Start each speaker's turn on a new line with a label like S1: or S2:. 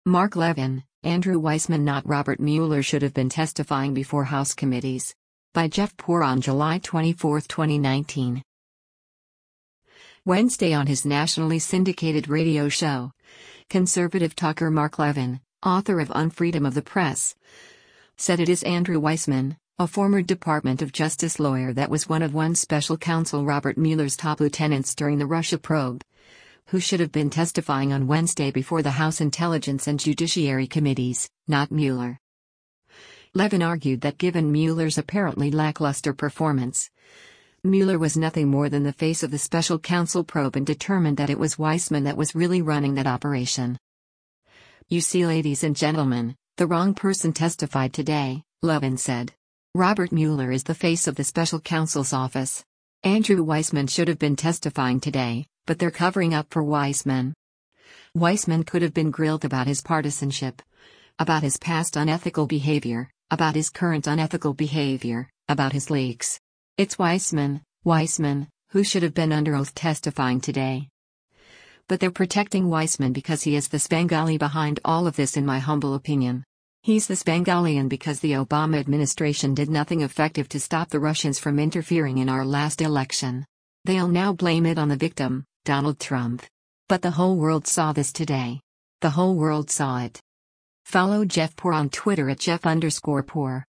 S1: Mark Levin, Andrew Weissmann, not Robert Mueller, should have been testifying before House committees. By Jeff Poor on July 24, 2019. Wednesday, on his nationally syndicated radio show, conservative talker Mark Levin, author of Unfreedom of the Press, said it is Andrew Weissmann, a former Department of Justice lawyer that was one special counsel Robert Mueller's top lieutenants during the Russia probe, who should have been testifying on Wednesday before the House Intelligence and Judiciary Committees, not Mueller. Levin argued that given Mueller's apparently lackluster performance, Mueller was nothing more than the face of the special counsel probe, and determined that it was Weissmann that was really running that operation. "You see, ladies and gentlemen, the wrong person testified today," Levin said. "Robert Mueller is the face of the special counsel's office. Andrew Weissmann should have been testifying today, but they're covering up for Weissmann. Weissmann could have been grilled about his partisanship, about his past unethical behavior, about his current unethical behavior, about his leaks. It's Weissmann, who should have been under oath testifying today. But they're protecting Weissmann because he is the Svengali behind all of this, in my humble opinion. He's the Svengalian because the Obama administration did nothing effective to stop the Russians from interfering in our last election. They'll now blame it on the victim, Donald Trump. But the whole world saw this today. The whole world saw it." Follow Jeff Poor on Twitter at Jeff_Poor.